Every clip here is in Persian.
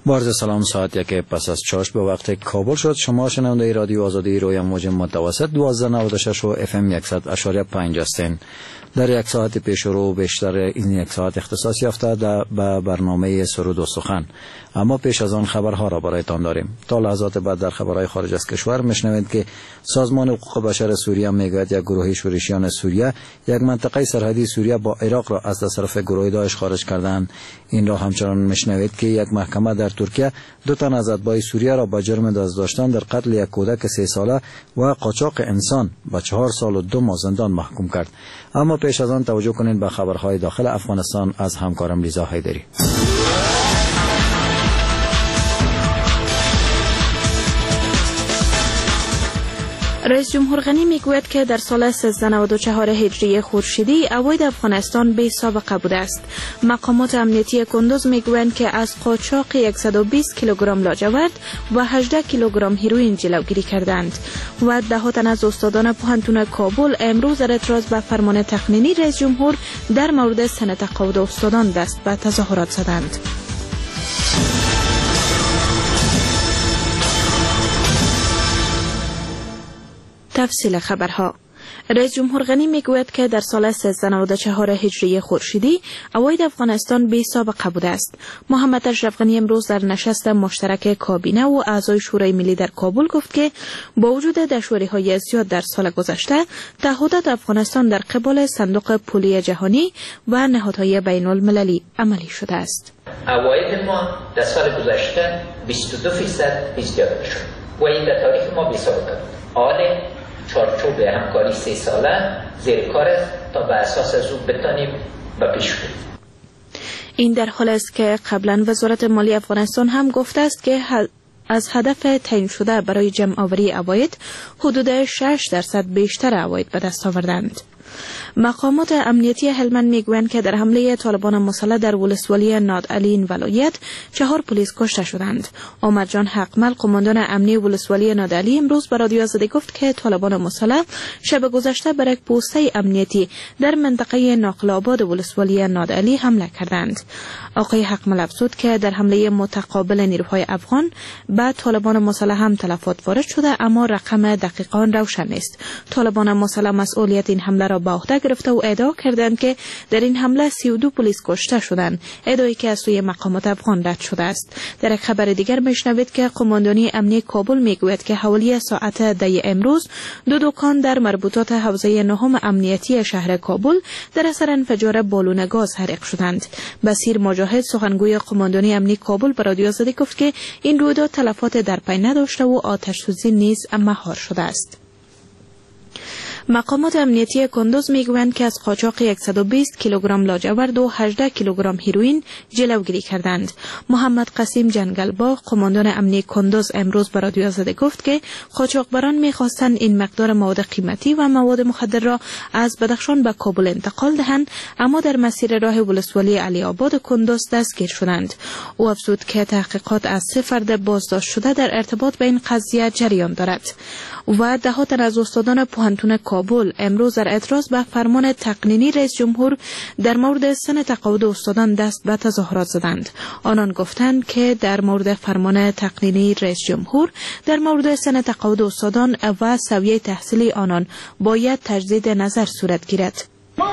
بارز سلام، ساعت 1 پس از چاش به وقت کابل شد. شما شنونده رادیو آزادی روی موج متوسط 1296 و FM 100.5 هستین. در یک ساعت پیش رو بیشتر این یک ساعت اختصاص یافته به برنامه سرود و سخن. اما پیش از آن خبرها را برایتان داریم. تا لحظات بعد در خبرهای خارج از کشور میشنوید که سازمان حقوق بشر سوریه میگوید یک گروه شورشیان سوریه یک منطقه سرحدی سوریه با عراق را از تصرف گروه داعش خارج کردند. این را همچنان میشنوید که یک محکمه در ترکیه 2 تن از اتباع سوریه را با جرم دزداشتن در قتل یک کودک 3 ساله و قاچاق انسان به 4 سال و 2 ماه زندان محکوم کرد. اما پیش از آن توجه کنید به خبرهای داخل افغانستان از همکارم لیزا حیدری. رئیس جمهور غنی میگوید که در سال 1394 هجری خورشیدی عواید افغانستان بی سابقه بوده است. مقامات امنیتی کندوز میگویند که از قاچاق 120 کیلوگرم لاجورد و 18 کیلوگرم هیروئین جلوگیری کردند و 10 تن از استادان پوهنتون کابل امروز در اعتراض به فرمان تقنینی رئیس جمهور در مورد سن تقاعد استادان دست به تظاهرات زدند. تفصیل خبرها. رئیس جمهور غنی میگوید که در سال 1394 هجری خورشیدی عواید افغانستان بی سابقه بوده است. محمد اشرف غنی امروز در نشست مشترک کابینه و اعضای شورای ملی در کابل گفت که با وجود دشواری‌های زیاد در سال گذشته، تعهدات افغانستان در قبال صندوق پولی جهانی و نهادهای بین المللی عملی شده است. عواید ما در سال گذشته 22% ازدیاد شد و این در تاریخ ما بی سابقه بود. چارچوب همکاری 3 ساله زیر کار است تا به اساس از او بتانیم به پیش بریم. این در حال است که قبلا وزارت مالی افغانستان هم گفته است که از هدف تعیین شده برای جمع آوری عواید حدود 6% بیشتر عواید به دست آوردند. مقامات امنیتی هلمند میگویند که در حمله طالبان مسلح در ولسوالی نادعلی این ولایت 4 پلیس کشته شدند. آمد جان حقمل، قماندان امنی ولسوالی نادعلی، امروز به رادیو آزادی گفت که طالبان مسلح شب گذشته بر یک پوسته امنیتی در منطقه ناقل آباد ولسوالی نادعلی حمله کردند. آقای حقمل افزود که در حمله متقابل نیروهای افغان به طالبان مسلح هم تلفات وارد شده، اما رقم دقیق آن روشن نیست. طالبان مسلح مسئولیت این حمله را به عهده گرفته و ادعا کردند که در این حمله 32 پلیس کشته شدند، ادعایی که از سوی مقامات افغان رد شده است. در یک خبر دیگر میشنوید که قماندانی امنی کابل میگوید که حوالی ساعت 10 امروز 2 دکان در مربوطات حوزه 9 امنیتی شهر کابل در اثر انفجار بالون گاز حریق شدند. بصیر مجاهد، سخنگوی قماندانی امنی کابل، به رادیو آزادی گفت که این رویداد تلفات در پی نداشته و آتش‌سوزی نیز مهار شده است. مقامات امنیتی کندوز میگویند که از قاچاق 120 کیلوگرم لاجورد و 18 کیلوگرم هیروئین جلوگیری کردند. محمد قاسم جنگلباغ، قماندان امنی کندوز، امروز به رادیو آزادی گفت که قاچاقبران میخواستند این مقدار مواد قیمتی و مواد مخدر را از بدخشان به کابل انتقال دهند، اما در مسیر راه ولسوالی علی آباد کندوز دستگیر شدند. او افزود که تحقیقات از 3 فرد بازداشت شده در ارتباط با این قضیه جریان دارد. و 10 تن از استادان پوهنتون کابل امروز در اعتراض به فرمان تقنینی رئیس جمهور در مورد سن تقاعد استادان دست به تظاهرات زدند. آنان گفتند که در مورد فرمان تقنینی رئیس جمهور در مورد سن تقاعد استادان و سویه تحصیلی آنان باید تجدید نظر صورت گیرد.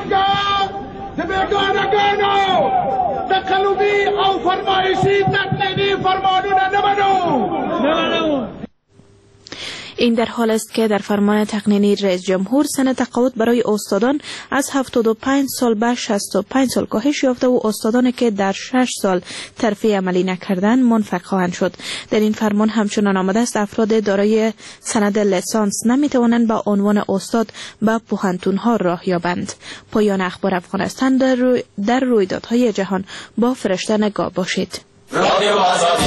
تقلبی او فرمایشی تقنینی فرمانونه نمانو. این در حال است که در فرمان تقنینی رئیس جمهور سن تقاعد برای استادان از 75 سال به 65 سال کاهش یافته و استادانی که در 6 سال ترفیع عملی نکردند منفک خواهند شد. در این فرمان همچنان آمده است افراد دارای سند لیسانس نمیتوانند با عنوان استاد به پوهنتون‌ها راه یابند. پایان اخبار افغانستان در رویدادهای جهان با فرشته نگاه باشید. رادیو آزادی.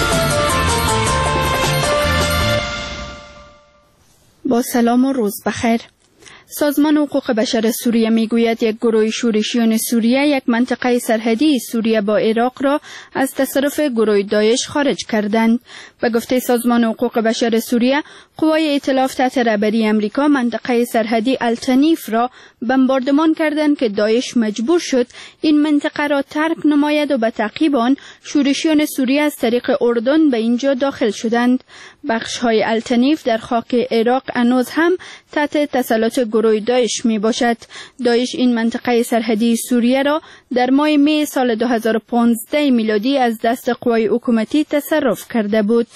با سلام و روز بخیر. سازمان حقوق بشر سوریه میگوید یک گروه شورشیان سوریه یک منطقه سرحدی سوریه با عراق را از تصرف گروه داعش خارج کردند. به گفته سازمان حقوق بشر سوریه، قوای ائتلاف تحت رهبری امریکا منطقه سرحدی التنیف را بمباردمان کردند که داعش مجبور شد این منطقه را ترک نماید و به تعقیب آن شورشیان سوریه از طریق اردن به اینجا داخل شدند. بخش‌های التنیف در خاک عراق هنوز هم تحت تسلط گروه داعش می باشد. داعش این منطقه سرحدی سوریه را در ماه می سال 2015 میلادی از دست قوای حکومتی تصرف کرده بود.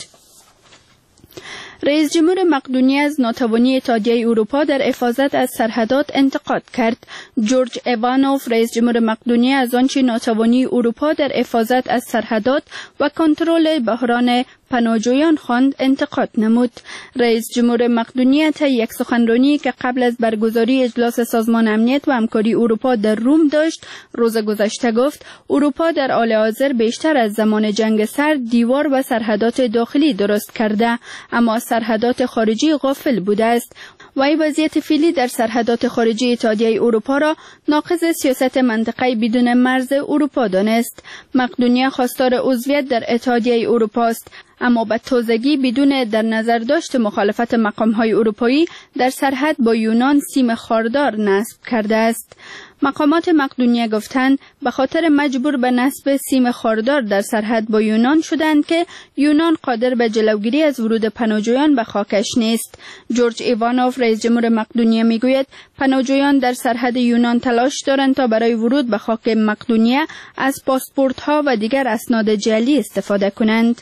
رئیس جمهور مقدونیه از ناتوانی اتحادیه اروپا در حفاظت از سرحدات انتقاد کرد. جورج ایوانوف رئیس جمهور مقدونیه از آنچه ناتوانی اروپا در حفاظت از سرحدات و کنترل بحران پناهجویان خواند انتقاد نمود. رئیس جمهور مقدونیه طی یک سخنرانی که قبل از برگزاری اجلاس سازمان امنیت و همکاری اروپا در روم داشت روز گذشته گفت اروپا در حال حاضر بیشتر از زمان جنگ سرد دیوار و سرحدات داخلی درست کرده اما سرحدات خارجی غافل بوده است. وی وضعیت فعلی در سرحدات خارجی اتحادیه اروپا را ناقض سیاست منطقه بدون مرز اروپا دانست. مقدونیه خواستار عضویت در اتحادیه اروپا است اما به تازگی بدون در نظر داشت مخالفت مقام‌های اروپایی در سرحد با یونان سیم خاردار نصب کرده است. مقامات مقدونیه گفتند به خاطر مجبور به نصب سیم خاردار در سرحد با یونان شدند که یونان قادر به جلوگیری از ورود پناهجویان به خاکش نیست. جورج ایوانوف رئیس جمهور مقدونیه میگوید پناهجویان در سرحد یونان تلاش دارند تا برای ورود به خاک مقدونیه از پاسپورت‌ها و دیگر اسناد جعلی استفاده کنند.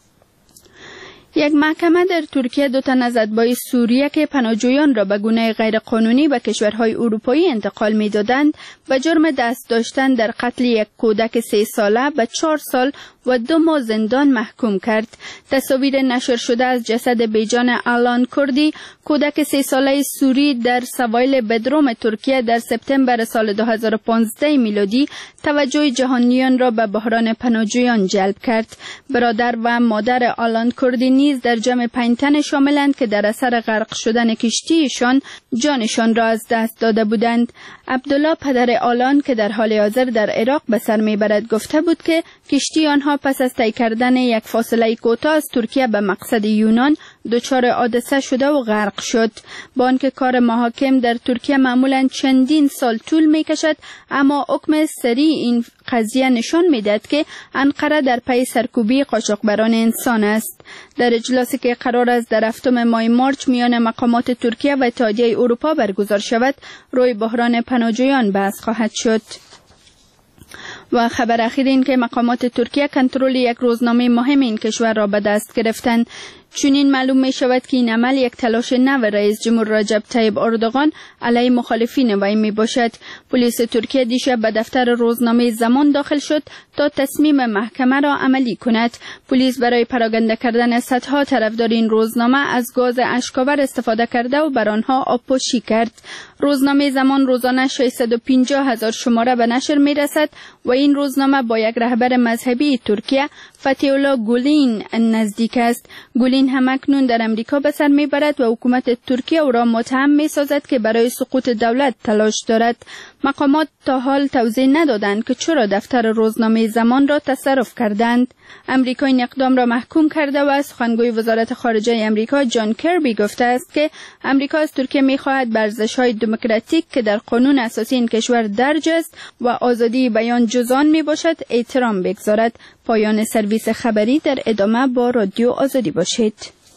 یک محکمه در ترکیه 2 تن از اتباع سوریه که پناهجویان را به گونه غیرقانونی به کشورهای اروپایی انتقال می‌دادند به جرم دست داشتن در قتل یک کودک 3 ساله به 4 سال و 2 ماه زندان محکوم کرد. تصاویر نشر شده از جسد بیجان آلان کردی کودک 3 ساله سوری در سواحل بدروم ترکیه در سپتامبر سال 2015 میلادی توجه جهانیان را به بحران پناهجویان جلب کرد. برادر و مادر آلان کردی نیز در جمع 5 تن شاملند که در اثر غرق شدن کشتیشان جانشان را از دست داده بودند. عبدالله پدر آلان که در حال حاضر در عراق به سر میبرد گفته بود که کشتی آنها پس از طی کردن یک فاصله کوتاه از ترکیه به مقصد یونان دچار حادثه شده و غرق شد. با آنکه کار محاکم در ترکیه معمولا چندین سال طول میکشد اما حکم سریع این قضیه نشان میدهد که انقره در پی سرکوبی قاچاقبران انسان است. در اجلاسی که قرار است در 7 ماه مارچ میان مقامات ترکیه و اتحادیه اروپا برگزار شود روی بحران پناهجویان بحث خواهد شد. و خبر اخیر این که مقامات ترکیه کنترل یک روزنامه مهم این کشور را به دست گرفتند. چنین معلوم می شود که این عمل یک تلاش نو رئیس جمهور رجب طیب اردوغان علیه مخالفین وی می باشد. پلیس ترکیه دیشب به دفتر روزنامه زمان داخل شد تا تصمیم محکمه را عملی کند. پلیس برای پراکنده کردن صدها طرفدار این روزنامه از گاز اشک‌آور استفاده کرده و بر آنها آبپاشی کرد. روزنامه زمان روزانه 650,000 شماره به نشر می رسد و این روزنامه با یک رهبر مذهبی ترکیه فتح الله گولین نزدیک است. گولین همکنون در امریکا به سر میبرد و حکومت ترکیه او را متهم میسازد که برای سقوط دولت تلاش دارد. مقامات تا حال توضیح ندادند که چرا دفتر روزنامه زمان را تصرف کردند. امریکا این اقدام را محکوم کرده و سخنگوی وزارت خارجه امریکا جان کربی گفته است که امریکا از ترکیه می‌خواهد بر ارزش‌های دموکراتیک که در قانون اساسی این کشور درج است و آزادی بیان جز آن میباشد احترام بگذارد. پایان سرویس خبری. در ادامه با رادیو آزادی باشید.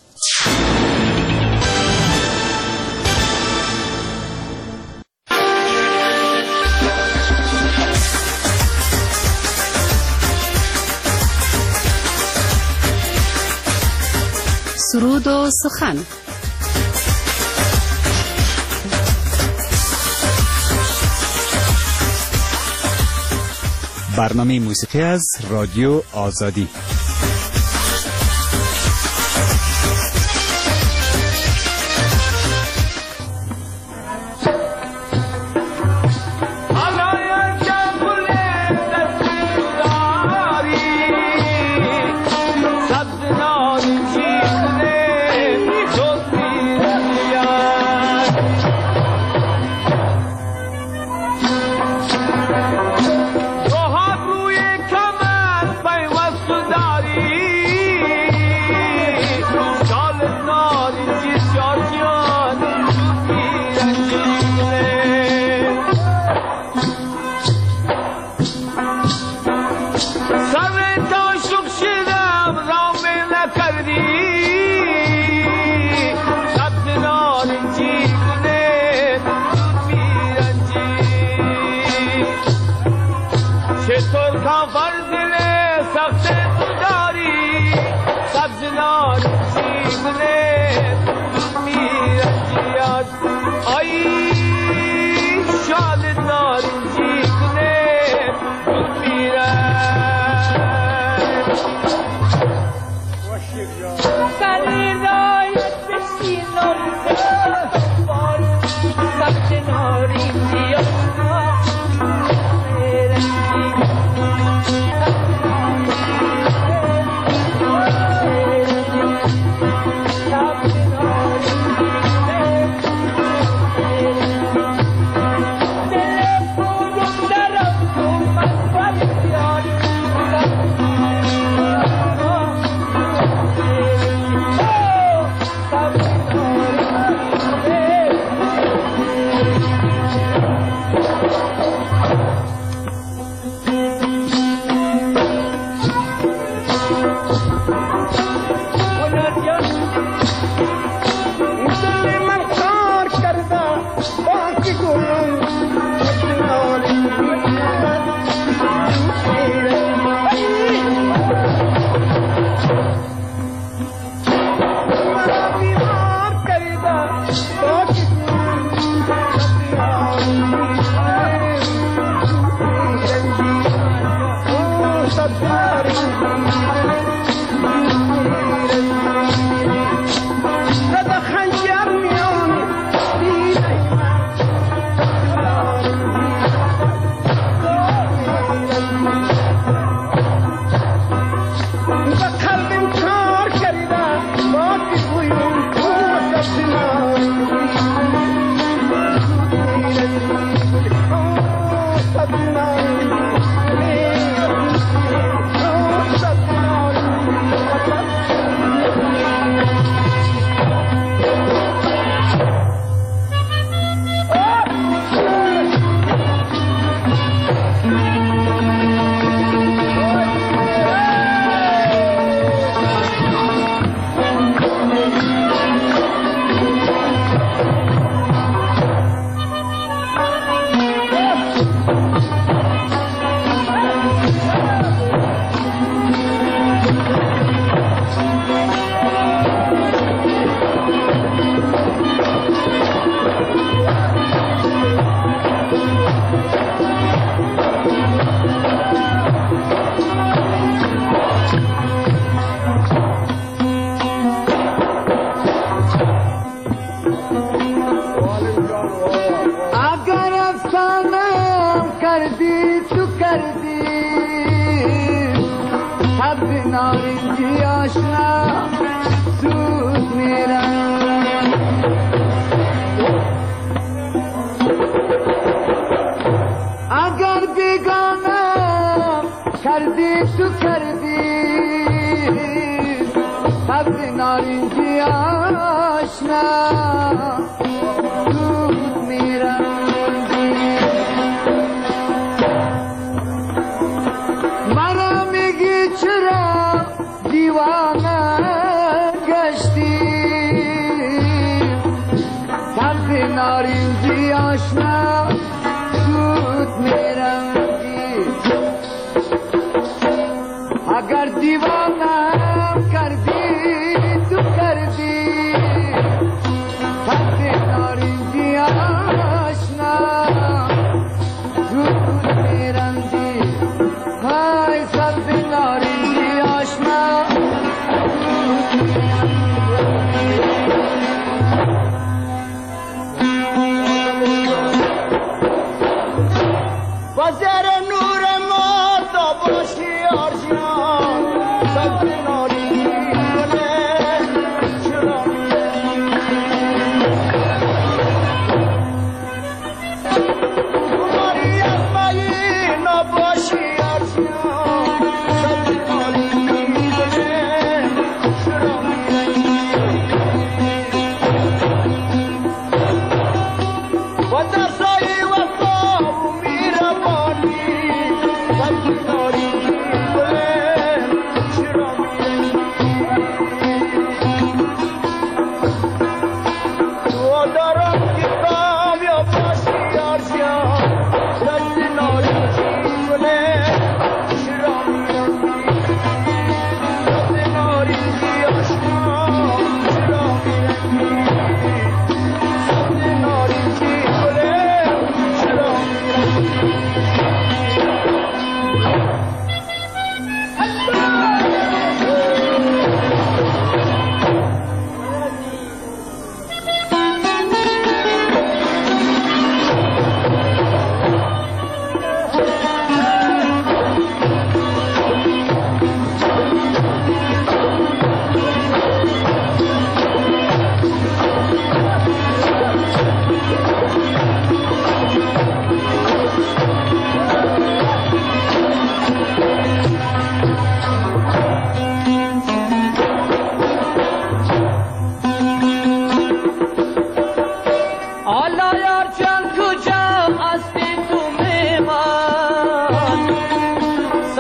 سرود و سخن. برنامه موسیقی از رادیو آزادی. روی کمر پیوست دار کافر دل سخت تو داری سبز نارنجی گله میرنجیاد آی شال نارنجی گله میرن سری رایت بسینم بار سخت نارنجی وزر نور ما تا باشی آرشیان سبز ناری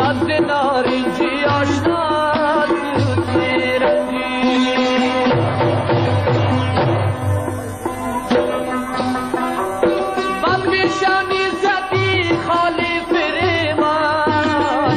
سبز نارنجی آشنا زود میرنجی بلگشانی زدی خالی فریمان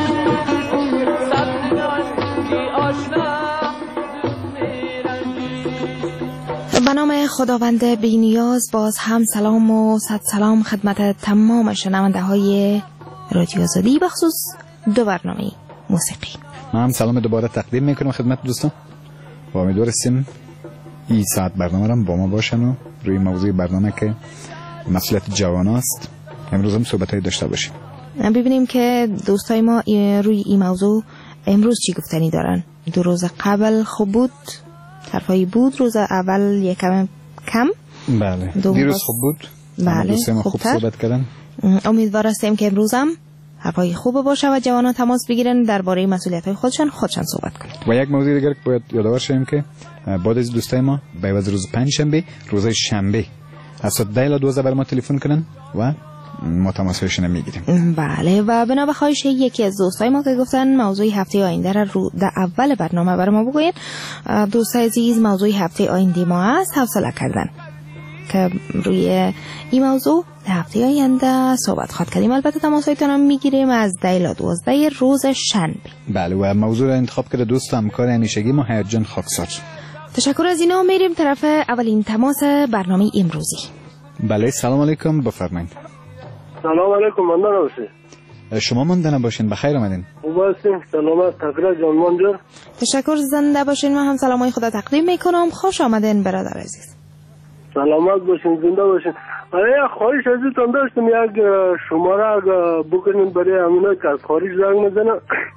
سبز نارنجی آشنا زود میرنجی. به نام خداوند بی‌نیاز باز هم سلام و صد سلام خدمت تمام شنونده های رادیو آزادی بخصوص دو برنامه موسیقی. من هم سلام دوباره تقدیم میکنم خدمت دوستان و امیدوار هستیم این ساعت برنامه رو با ما باشن و روی موضوع برنامه که مسئولیت جوان است امروز هم صحبت داشته باشیم. ببینیم که دوستای ما روی این موضوع امروز چی گفتنی دارن. 2 روز قبل خوب بود، طرفایی بود، روز اول یکم کم. بله دیروز خوب بود. بله دوستای ما خوب صحبت کردن. امیدوار هستیم که امروز هم حرفای خوب باشه و جوانان تماس بگیرن درباره مسئولیت‌های خودشان صحبت کنند. و یک موضوع دیگر که باید یادآور شیم که بعد از دوستای ما به عوض روز پنجشنبه روز شنبه از ساعت 10 تا 12 بر ما تلفن کنن و ما تماسشون میگیریم. بله و بنا به خواهش یکی از دوستای ما که گفتن موضوع هفته آینده رو در اول برنامه برای ما بگوین، دوستای عزیز موضوع هفته آینده ما است حوصله کردن که روی این موضوع هفته آینده صحبت خواهد کردیم. البته تماسایتان هم میگیریم از 10 تا 12 روز شنبه. بله و موضوع رو انتخاب کرده دوست همکار همیشگی ما حیاتجان خاکسار. تشکر از اینا. میریم طرف اولین تماس برنامه امروزی. بله سلام علیکم بفرمایید. سلام علیکم ماندن باشین. شما ماندن باشین بخیر آمدین. خوب هستیم سلامت تقریر جان مانجا. تشکر زنده باشین. من هم سلامای خدا تقدیم میکنم. خوش آمدین برادر عزیز. سلامت باشین زنده باشین. یک خواهش ازتون داشتم یک شماره اگه بکنین برای همینایی که از خارج زنگ میزنن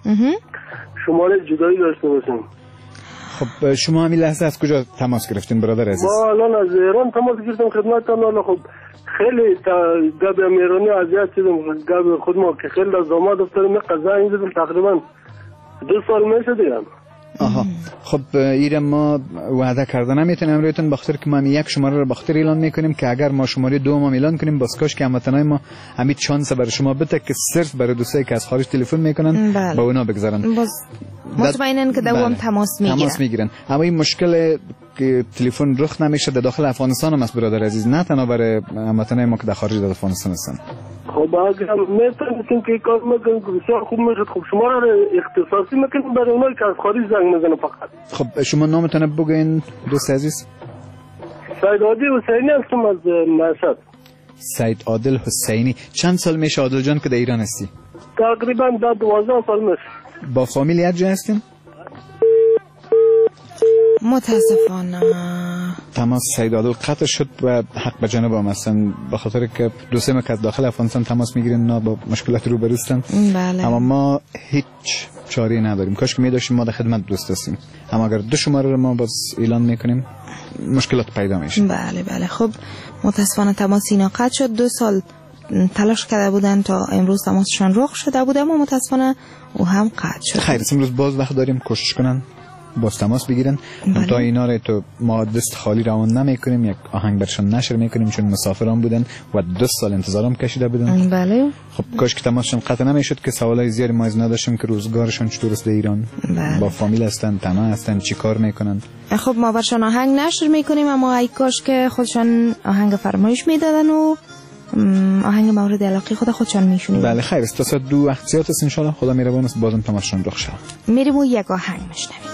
شماره جدایی داشته باشین. خب شما همین لحظه از کجا تماس گرفتین برادر عزیز؟ ما الان از ایران تماس گرفتم خدمتتون. حالا خب خیلی گب امیرانی اذیت شدم. گب خود ما که خیلی از داماد افتادم قضا این زدم تقریبا 2 سال میشه دیگه. آها خب ایران ما وعده کرده نمیتونیم امرویتون بخاطر که ما یک شماره رو بخاطر اعلان میکنیم که اگر ما شماره 2 ما اعلان کنیم باز کاش که هموطنای ما همین شانس برای شما بده که صرف برای دوستایی که از خارج تلفن میکنن با اونا بگذارن. باز مطمئنن که دوام تماس میگیرن. اما این مشکل که تلفن رخ نمیشه در داخل افغانستان هم است برادر عزیز، نه تنها برای هموطنای ما که در خارج در افغانستان هستن. خب اگر میتونید که کار میکنید بسیار خوب میشد. خب شما را اختصاصی میکنید برای اونایی که از خارج زنگ میزنن فقط. خب شما نامتون بگین دوست عزیز. سید عادل حسینی هستم از مشهد. سید عادل حسینی. چند سال میشه عادل جان که در ایران هستی؟ تقریبا 12 سال میشه. با فامیل یک جا هستین؟ متاسفانه تماس سید عادل قطع شد و حق به جانب هم هستن به خاطر که دو سه که از داخل افغانستان تماس میگیرن نه با مشکلات رو برستن. بله. اما ما هیچ چاره نداریم. کاش که میداشتیم ما در خدمت دوست هستیم. اما اگر 2 شماره رو ما باز اعلان میکنیم مشکلات پیدا میشه. بله بله. خب متاسفانه تماس اینا قطع شد. 2 سال تلاش کرده بودن تا امروز تماسشان رخ شده بود اما متاسفانه او هم قطع شد. خیر امروز باز وقت داریم کوشش کنن باز تماس بگیرن. تا اینا رو تو ما دست خالی روان نمیکنیم. یک آهنگ برشان نشر میکنیم چون مسافران بودن و 2 سال انتظارم کشیده بودن. بله. خب کاش که تماسشون قطع نمیشد که سوالای زیادی ما از نداشتیم که روزگارشون چطور است در ایران. بله. با فامیل هستن تنها هستن چی کار میکنن. خب ما برشان آهنگ نشر میکنیم اما ای کاش که خودشان آهنگ فرمایش میدادن و آهنگ مورد علاقه خودشان میشونیم. بله خیر است تا ساعت 2 وقت زیاد است ان شاء الله. خدا مهربان است بازم تماشاشون رخ شود. میریم و یک آهنگ میشنویم.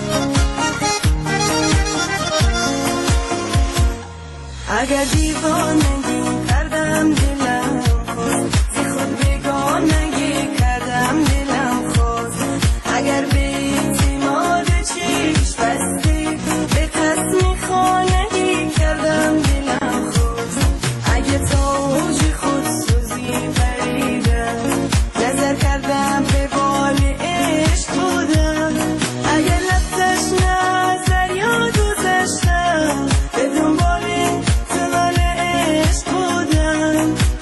اگر دیوانگی کردم دلم خواست بی خود بیگانگی کردم دلم خواست اگر به اعتماد چیش بستی به تصمی خانگی کردم دلم خواست اگه تاج خود سوزی بریدم نظر کردم به بال عشق بودم اگر لفتش نظر یاد گذشتم به دنبال عشق بودم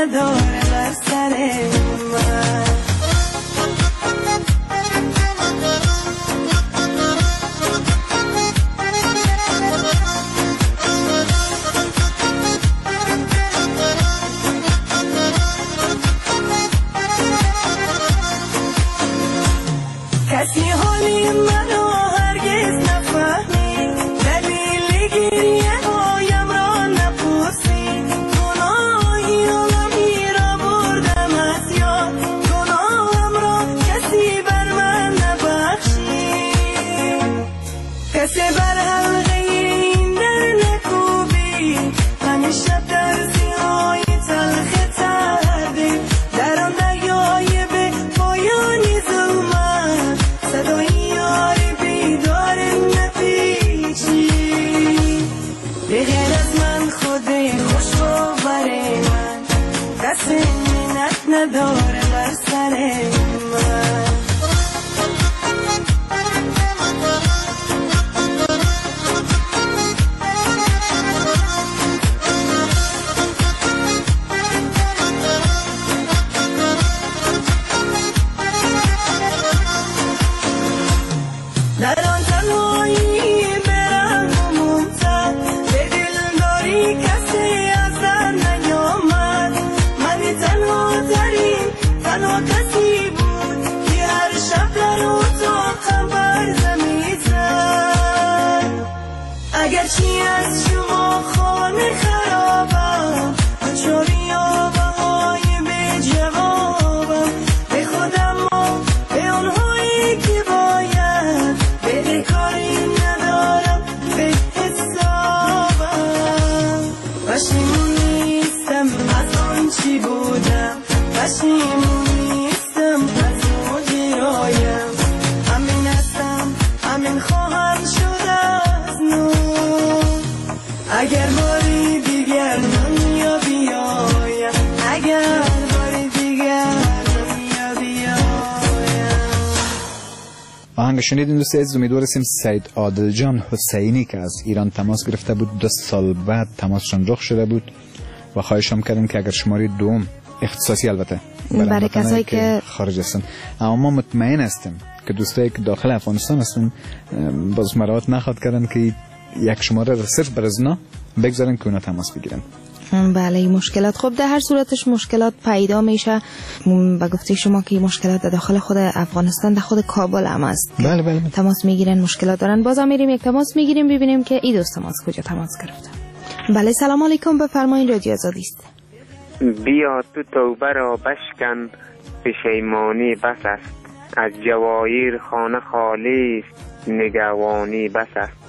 نداره بر سر من. کسی حالی منو هرگز نفهمید، دلیل گریه هایم را نپرسید. گناهی عالمی را بردم از یاد، گناهم را کسی بر من نبخشید. کسی بر حلقه این در نکوبید، همیشه درزی های تلخ تردید. در آن دریای به پایانی ظلمت، صدای یاری بیدار نپیچی. به غیر از من خود خوش باور من، دست منت نداره بر سر من. در آن تنهایی برم و ممتد، به دلداری کسی از در نیامد. من تنها کسی بود که هر شب در اتاقم برزم میزد. اگرچه از شما خانه خرابم، چاری آبهای به جوابم، به خودم و به اونهایی که باید بده کاری ندارم به حسابم. پشیمون نیستم از آن چی بودم، پشیمون نیستم از مجرایم. همین هستم، همین خواهم شد از نو. اگر باری دیگر دنیا بیایم، اگر باری دیگر دنیا بیایم. آهنگ شنیدین دوست عزیز، امیدواریم سید عادل جان حسینی که از ایران تماس گرفته بود 2 سال بعد تماسشان رخ شده بود و خواهشم کردیم که اگر شماره دوم اختصاصی البته برای کسایی که خارج هستن، اما ما مطمئن هستیم که دوستایی که داخل افغانستان هستن باز مراعات نخواد کردن که یک شماره را صرف بر از اونا بگذارن که اونا تماس بگیرن. بله این مشکلات خب در هر صورتش مشکلات پیدا میشه و گفته شما که مشکلات در داخل خود افغانستان در خود کابل هم است. بله. تماس میگیرن مشکلات دارن. بازم میریم یک تماس میگیریم ببینیم که این دوست تماس کجا تماس گرفته. بله سلام علیکم، بفرمایید رادیو آزادی است. بیا تو توبه را بشکن، پشیمانی بس است. از جواهر خانه خالی است، نگهبانی بس است.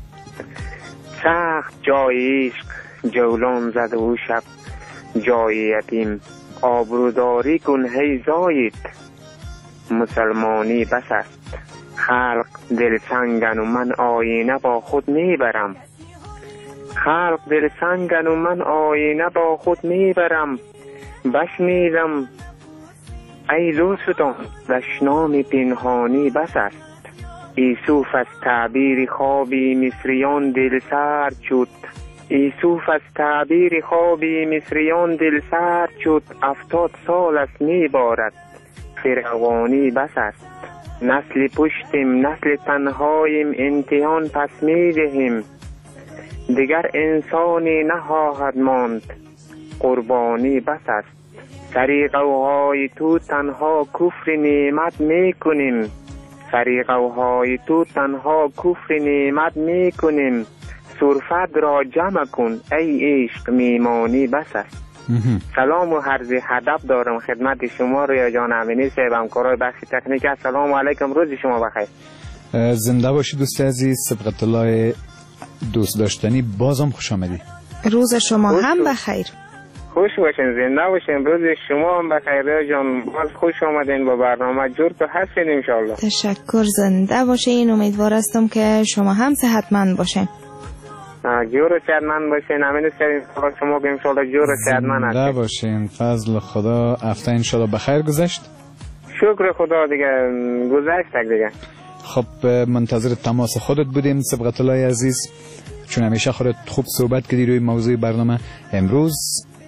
سخت جای عشق جولان زد و شب، جای یتیم آبروداری کن هی زاید. مسلمانی بس است. خلق دل سنگن و من آینه با خود میبرم. خلق دل سنگن و من آینه با خود میبرم. بشنیدم ای لوسدان دشنام پنهانی بس است. یوسف از تعبیر خوابی مصریان دل سر شد. یوسف از تعبیر خوابی مصریان دل سر شد. 70 سال است میبارد فرعونی بس است. نسل پشتیم نسل تنهاییم، امتحان پس میدهیم. دیگر انسانی نخواهد ماند، قربانی بس است. طریقوهای تو تنها کفر نعمت میکنیم. طریقوهای تو تنها کفر نعمت میکنیم. صرفت را جمع کن ای عشق میمانی بس است. سلام و عرض ادب دارم خدمت شما ریا جان امینی صاحب، همکارای بخش تکنیک. السلام علیکم، روز شما بخیر. زنده باشی دوست عزیز. سبقت الله دوست داشتنی، بازم خوش آمدی. روز شما هم بخیر. خوش باشین، زنده باشین، روز شما هم بخیر ریا جان. باز خوش آمدین با برنامه جور که هستین انشالله. تشکر، زنده باشین. امیدوار هستم که شما هم صحتمند باشین. جور و صحتمند باشین. امین سرین شما که انشالله جور و صحتمند هستین. زنده باشین. فضل خدا هفته انشالله بخیر گذشت. شکر خدا دیگه گذشت دیگه. خب منتظر تماس خودت بودیم سبقت الله عزیز، چون همیشه خودت خوب صحبت کردی روی موضوع برنامه. امروز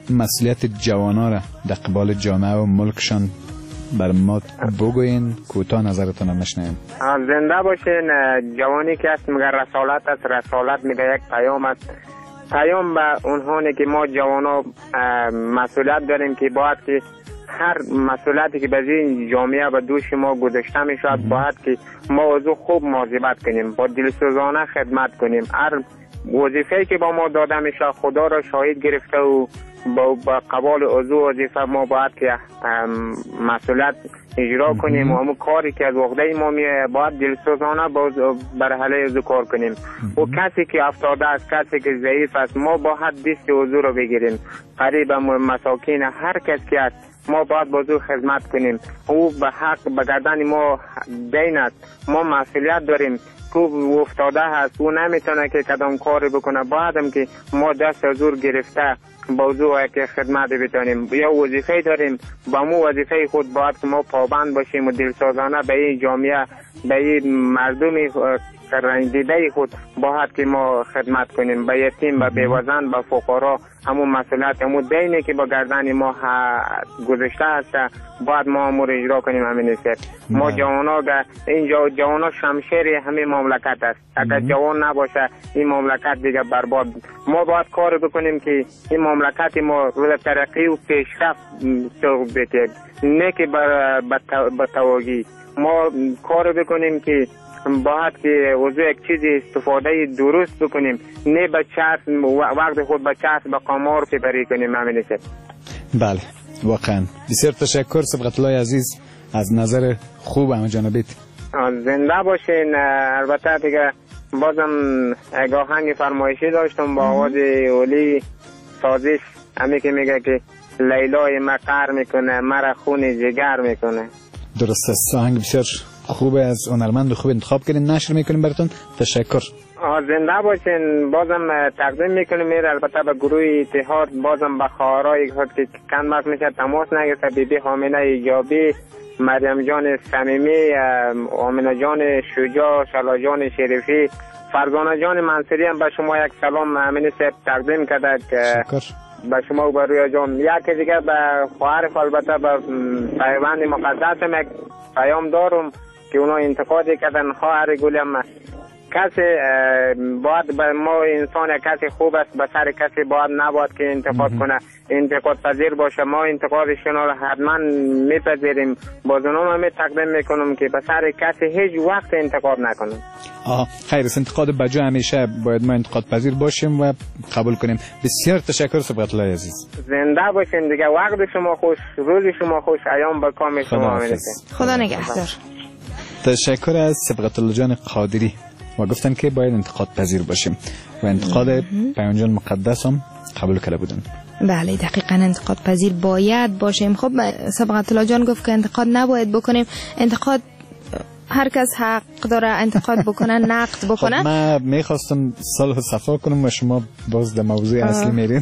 مسئولیت جوانا را در قبال جامعه و ملکشان بر ما بگوین، کوتاه نظرتون نشنیم. زنده باشین. جوانی که است میگه رسالت است، رسالت میگه یک پیام است. پیام به اونهایی که ما جوانا مسئولیت داریم که باید که هر مسئولیتی که به این جامعه به دوش ما گذاشته می شود باید که ما وضو خوب مواظبت کنیم، با دلسوزانه خدمت کنیم. هر وظیفه‌ای که با ما داده می شود خدا را شاهد گرفته و با قبال وضو وظیفه ما باید که مسئولیت اجرا کنیم و همون کاری که از عهده ما باید دلسوزانه بر علیه وضو کار کنیم. و کسی که افتاده است، کسی که ضعیف است، ما باید دست وضو را بگیریم. قریب مساکین هر کس که است ما باید بازو خدمت کنیم. او به حق به گردن ما دین است. ما مسئولیت داریم. خوب افتاده هست، او نمیتونه که کدام کاری بکنه. باید که ما دست زور گرفته بازو که خدمت بتونیم. یا وظیفه داریم، با مو وظیفه خود باید که ما پابند باشیم و دلسوزانه به این جامعه، به این مردم رنجیده خود باید که ما خدمت کنیم. به یتیم، به بیوزن، به فقرا همون مسئولیت، همون دینی که با گردن ما گذاشته هست باید ما امور اجرا کنیم. همین است. ما جوانا اینجا جوانا شمشیر همین مملکت است. اگر جوان نباشه این مملکت دیگه برباد. ما باید کار بکنیم که این مملکت ما رو ترقی و پیشرفت سوق بده، نه که به تواگی. ما کار بکنیم که باید که وضو یک چیزی استفاده درست بکنیم، نه به چسب وقت خود به چسب به قمار پبری کنیم. همین است. بله واقعا بسیار تشکر صبغت الله عزیز از نظر خوب همه جانبیت. زنده باشین. البته دیگه بازم یک آهنگ فرمایشی داشتم با آواز اولی سازش، همی که میگه که لیلای ما قهر میکنه، مرا خون جگر میکنه. درست است. آهنگ بسیار خوبه، از هنرمند خوب انتخاب کردین، نشر میکنیم براتون. تشکر. زنده باشین. بازم تقدیم میکنیم میره البته به گروه اتحاد، بازم به خواهرای خود که چند وقت میشه تماس نگرفته، بیبی حامله ایجابی، مریم جان صمیمی، آمینه جان شجاع، شلا جان شریفی، فرزانه جان منصوری هم به شما یک سلام امین صاحب تقدیم کرده که به شما و به روی جان. یک دیگه به خواهر البته به پیوند مقدس هم یک پیام دارم که اونا انتقادی کردن. خواهر گلم کسی باید به ما انسان کسی خوب است، به سر کسی باید نباید که انتقاد کنه، انتقاد پذیر باشه. ما انتقادشون رو حتما میپذیریم. باز اونم هم تقدیم میکنم که به سر کسی هیچ وقت انتقاد نکنیم. خیر است. انتقاد بجا همیشه باید ما انتقاد پذیر باشیم و قبول کنیم. بسیار تشکر صبغت الله عزیز. زنده باشین دیگه. وقت شما خوش، روز شما خوش، ایام با کام شما. خدا نگهدار. تشکر از صبغت الله جان قادری. و گفتن که باید انتقاد پذیر باشیم و انتقاد پیام جان مقدس هم قبول کرده بودن. بله دقیقاً انتقاد پذیر باید باشیم. خب صبغت الله جان گفت که انتقاد نباید بکنیم. انتقاد هر کس حق داره انتقاد بکنه، نقد بکنه. خب من میخواستم صلح و صفا کنم و شما باز در موضوع اصلی میرین.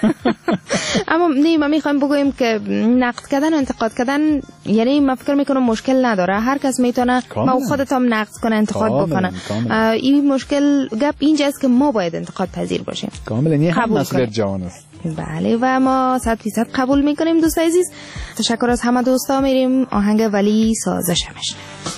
اما نه، ما میخوایم بگوییم که نقد کردن و انتقاد کردن یعنی من فکر میکنم مشکل نداره. هر کس میتونه ما خودت هم نقد کنه، انتقاد بکنه. این مشکل گپ اینجاست که ما باید انتقاد پذیر باشیم. کاملا این هم مسئولیت جوان است. بله و ما 100% قبول میکنیم. دوست عزیز تشکر از همه دوستا. میریم آهنگ ولی سازش همش.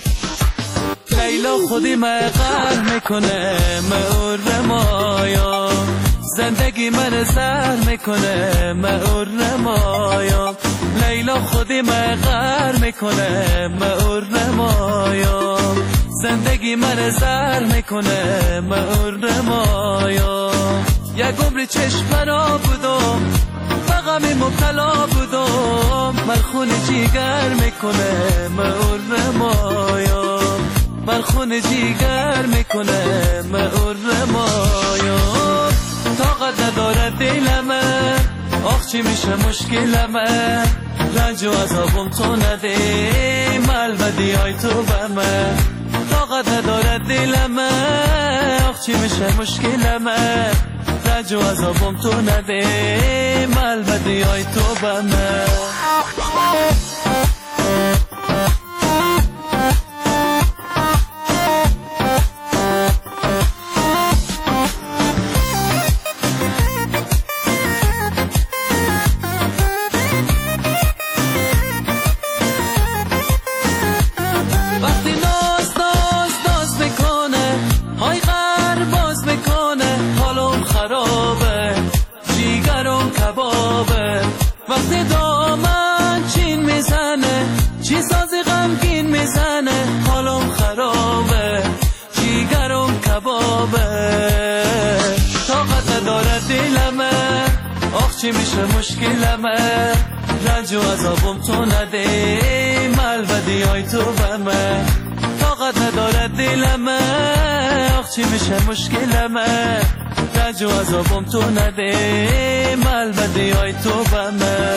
لیلا خودی مقر میکنه مور مایا، زندگی من زر میکنه مور مایا. لیلا خودی مقر میکنه مور مایا، زندگی من زر میکنه مور مایا. یک عمر چشم پنا بودم فقط مبتلا بودم، من خون جیگر میکنه مور مایا، من خون جیگر میکنه مور مایا. طاقت نداره دلمه، آخ چی میشه مشکلمه، رنج و عذابم تو نده ملبدی های تو به من. طاقت نداره دلمه، آخ چی میشه مشکلمه، رنج و عذابم تو نده ملبدی های تو به من. وقتی دامن چین میزنه چی سازی غمگین میزنه حالم خرابه جیگرم کبابه طاقت نداره دلمه آخ چی میشه مشکلمه رنج و عذابم تو نده ملبدی های تو بمه طاقت نداره دلمه آخ چی میشه مشکلمه رنج و عذابم تو نده ملبدی های تو بمه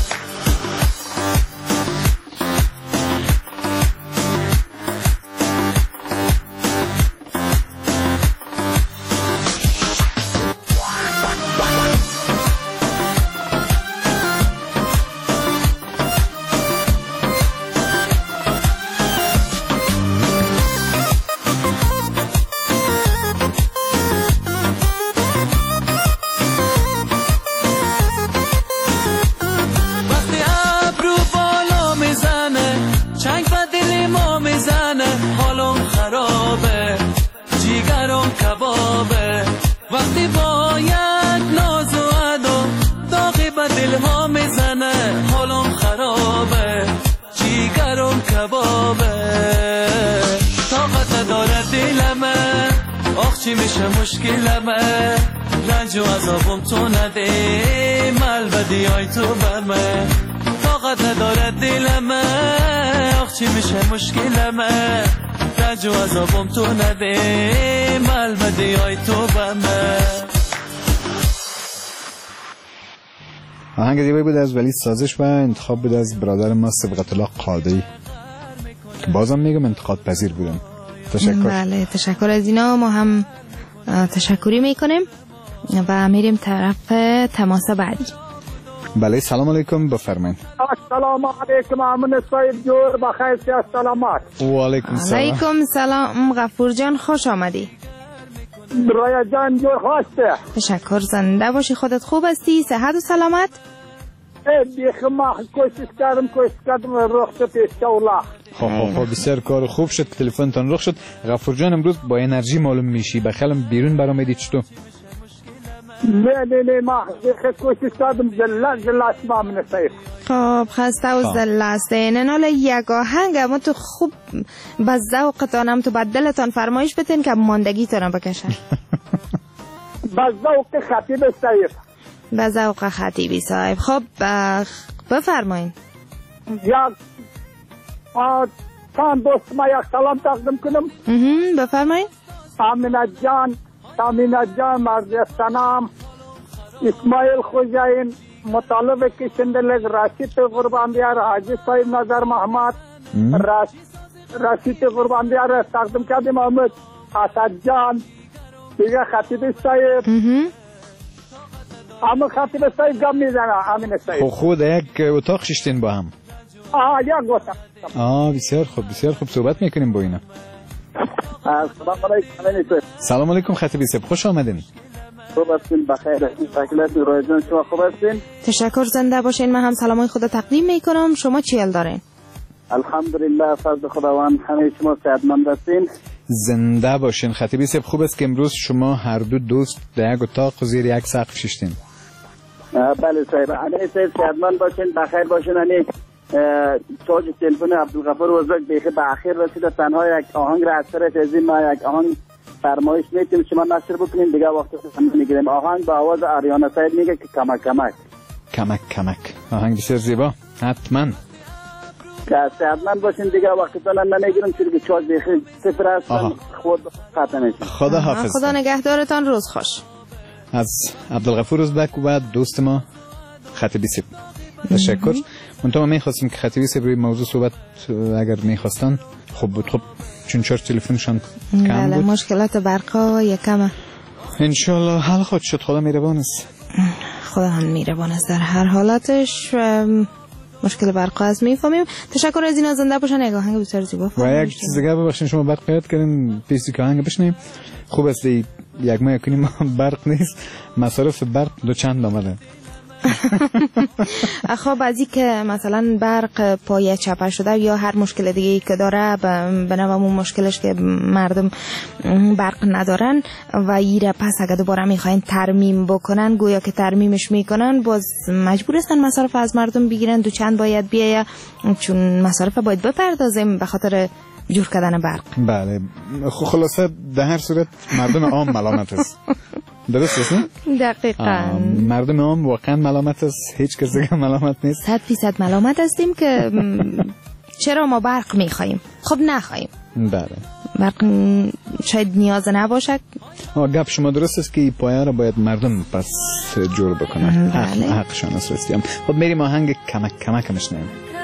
وقتی باید ناز و عدا داغی به دل ها میزنه حالم خرابه جیگرم کبابه طاقت نداره دلمه آخ چی میشه مشکلمه رنج و عذابم تو نده ملبدی های تو بمه طاقت نداره دلمه آخ چی میشه مشکلمه رنج و عذابم تو نده ملبدی های تو بمه. آهنگ زیبایی بود از ولی سازش و انتخاب بود از برادر ما صبغت الله قادری که بازم میگم انتقاد پذیر بودن. تشکر. بله تشکر از اینا. ما هم تشکری میکنیم و میریم طرف تماس بعدی. بله سلام علیکم بفرمایید. السلام علیکم امین صاحب جور بخیر سیاست سلامت. و علیکم سلام. علیکم سلام غفور جان خوش آمدی. رایا جان جور خواسته. تشکر زنده باشی. خودت خوب هستی؟ صحت و سلامت؟ بیخ ما کوشش کردم رخصت انشاءالله. خب بسیار کار خوب شد تلفنتان رخ شد. غفور جان امروز با انرژی معلوم میشی بخلم بیرون برآمدی چطور؟ نه ما کوشش کردم زله اسمام نصیب. خب خسته و زله است. ننال یک آهنگ اما تو خوب با ذوقتانم تو بدلتان فرمایش بتین که ماندگیتان بکشن. با ذوق خطیب صاحب. با ذوق خطیبی صاحب. خب بفرمایین. چند دوست ما یک سلام تقدیم کنم. بفرمایین. تامینه جان مرد سلام اسماعیل خوجاین مطالبه کشندلگ راشد قربان بیار حاجی صاحب نظر محمد راشد قربان بیار تقدیم کردیم محمد اسد جان دیگه خطیب صاحب اما خطیب صاحب گم میزنه امین صاحب. خود یک اتاق ششتین با هم. یک اتاق. بسیار خوب صحبت میکنیم با اینا. سلام علیکم. سلام علیکم خطیبی صاحب خوش آمدین. خوب هستین بخیر هستین رای جان شما خوب هستین؟ تشکر زنده باشین. من هم سلامای خدا تقدیم میکنم. شما چی حال دارین؟ الحمدلله فضل خداوند همه شما صحتمند هستین. زنده باشین خطیبی صاحب. خوب است که امروز شما هر دو دوست در یک اتاق زیر یک سقف ششتین. بله صاحب همه صحتمند باشین بخیر باشین. چارج تلفن عبدالغفور وزرگ بیخی به اخیر رسیده. تنها یک آهنگ را از طرف از این ما یک آهنگ فرمایش میتونیم شما نشر بکنین دیگه وقت میگیریم. آهنگ با آواز آریانا سعید میگه که کمک. آهنگ بسیار زیبا. حتما صحتمند باشین دیگه وقتتون نمیگیرم چون که چارج بیخی صفر است. خود ختم میشه. خدا حافظ. خدا نگهدارتان. روز خوش. از عبدالغفور وزرگ و دوست ما خطیبی صاحب تشکر. منتها میخواستیم که خطیبی صاحب روی موضوع صحبت اگر میخواستن خوب بود. خب چون چرا تلفنشان کم بود. مشکلات برقا یکمه. انشالله حل خود شد. خدا میربان است. خدا هم میربان است در هر حالاتش. مشکل برقا از میفهمیم. تشکر از اینا. زنده باشن. یک آهنگ بسیار زیبا و یک چیز دیگه ببخشید شما برق پیدا کردین پیسی که آهنگ بشنیم. خوب است یک ماه کنیم برق نیست. مصارف برق دو چند آمده. خب از این که مثلا برق پایه چپه شده یا هر مشکل دیگه که داره به نوع مشکلش که مردم برق ندارن و ایره پس اگه دوباره میخواین ترمیم بکنن گویا که ترمیمش میکنن باز مجبور هستن مصارف از مردم بگیرن. دو چند باید بیایه چون مصارف باید بپردازیم به خاطر جور کردن برق. بله خلاصه در هر صورت مردم عام ملامت است. درست است نه؟ دقیقاً مردم عام واقعا ملامت است، هیچ کس دیگه ملامت نیست. 100% ملامت هستیم که چرا ما برق میخوایم خب نخوایم. بله برق شاید نیاز نباشه. گپ شما درست است که این پایه را باید مردم پس جور بکنن. بله. حقشان است رستیم. خب میریم آهنگ کمک کمک میشنیم.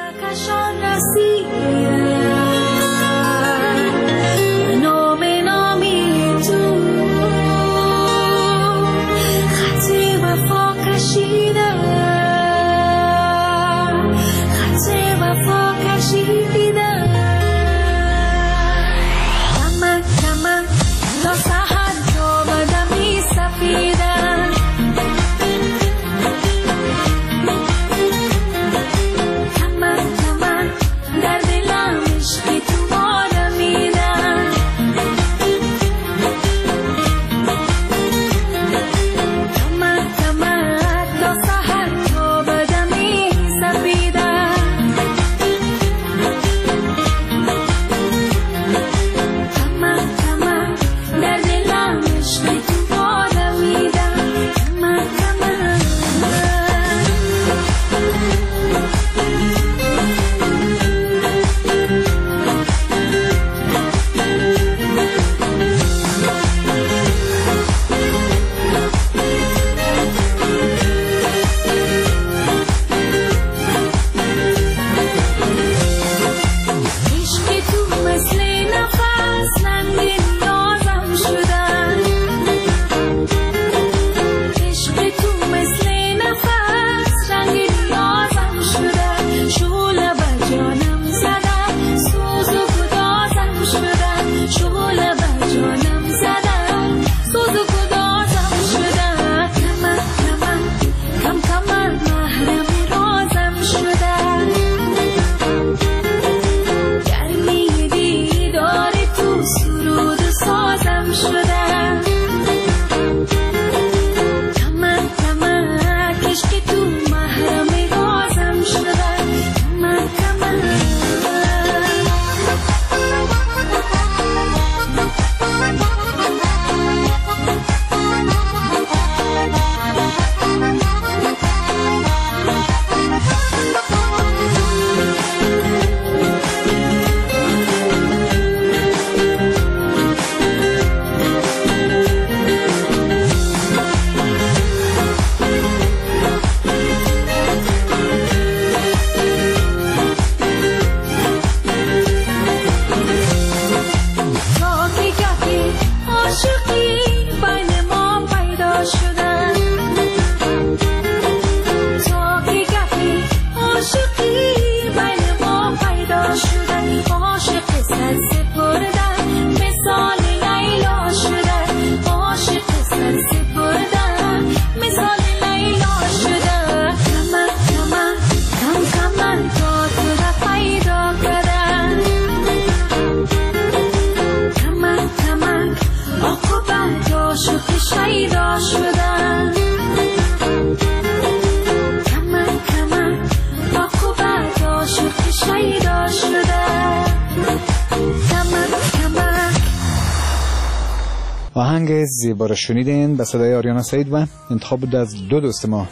آهنگ زیبا را شنیدین به صدای آریانا سعید و انتخاب بود از دو دوست ما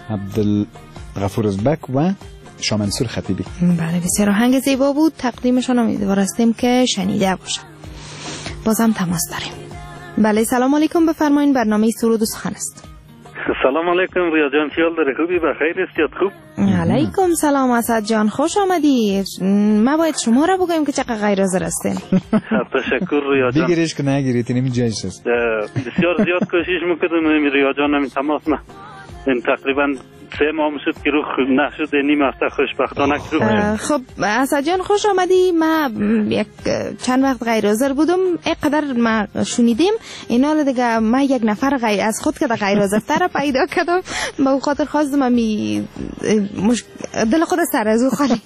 عبدالغفور ازبک و شامنصور خطیبی. بله بسیار آهنگ زیبا بود. تقدیمشان امیدوار هستیم که شنیده باشن. بازم تماس داریم. بله سلام علیکم بفرمایین. برنامه سرود و سخن است. سلام علیکم ریا جان خیال داره خوبی بخیر استیاد خوب؟ علیکم سلام اسد جان خوش آمدی. ما باید شما را بگویم که چقدر غیر حاضر هستین. تشکر ریا جان. دیگرش که نگیرید اینمی جایش است. بسیار زیاد کوشش میکردم ریا جان همین تماس ما این تقریبا 3 ماه شد که روح نشد، نیم هفته خوشبختانه که روح شد. خب اسد جان خوش آمدی. ما یک چند وقت غیر حاضر بودم، اینقدر ما شنیدیم اینا دیگه. ما یک نفر غیر از خود که غیر حاضرتر پیدا کردم، با خاطر خواستم دل خود سر از او خالی.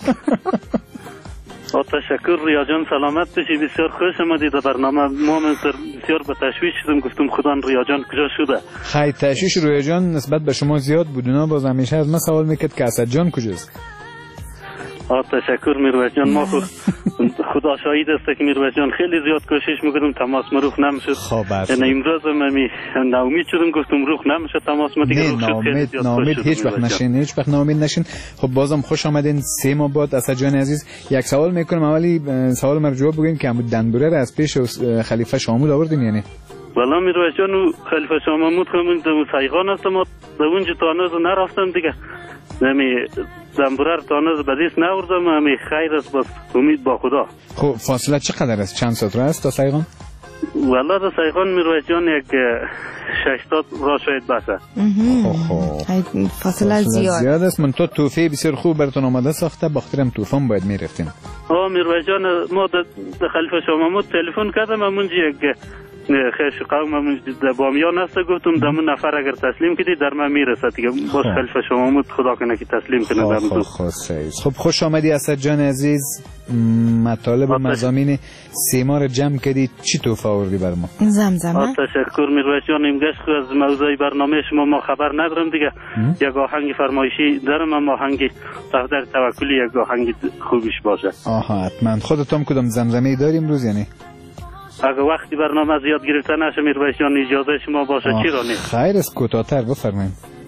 تشکر ریا جان، سلامت بشی. بسیار خوش آمدید در برنامه. ما بسیار به تشویش شدم، گفتم خدا ریا جان کجا شده. خیلی تشویش ریا جان نسبت به شما زیاد بود. اونا باز همیشه از من سوال میکرد که اسد جان کجاست. تشکر میرویس جان. ما خدا شاهد است که میرویس جان خیلی زیاد کوشش میکردم، تماس ما روح نمیشد. یعنی امروز من ناامید شدم، گفتم روح نمیشد تماس ما دیگه روح شد. خیلی زیاد ناامید هیچ وقت نشین، هیچ وقت ناامید نشین. خب بازم خوش آمدین 3 ماه بعد. اسد جان عزیز یک سوال میکنم، اولی سوال ما رو جواب بگین که عمود دنبوره رو از پیش خلیفه شامود آوردین یعنی؟ والا میرویس جان خلیفه شامود خمون دم سایغان است، ما اونجا تا هنوز نرفتم دیگه. نمی دنبوره تا هنوز به دست نوردم. همی خیر است، بس امید با خدا. خب فاصله چقدر است؟ چند ساعت راه است تا سایغان؟ والا تا سایغان میرویس جان یک 6 ساعت راه شاید باشه. خب فاصله زیاد است. من تو توفیق بسیار خوب براتون آماده ساخته، بخاطرم طوفان باید میرفتیم. میرویس جان ما در خلیفه شامود تلفن کردم، همونجا یک خیش قوم همون در بامیان است، گفتم دمون نفر اگر تسلیم کردی در من میرسد دیگه. باز خلیفه شامود خدا کنه که تسلیم کنه دمون. خب خوش آمدی اسد جان عزیز. مطالب و مضامین 3 ماه جمع کردی، چی تحفه آوردی بر ما؟ زمزمه. تشکر میرویس جان. امگش از موضوع برنامه شما ما خبر ندارم دیگه. یک آهنگ فرمایشی دارم، اما آهنگ در توکلی یک آهنگ خوبیش باشه. حتما. خودتون کدام زمزمه داری امروز یعنی؟ اگه وقتی برنامه زیاد گرفته نشه میرویس جان اجازه شما باشه چی رانی؟ خیر است، کوتاه‌تر بفرمایید.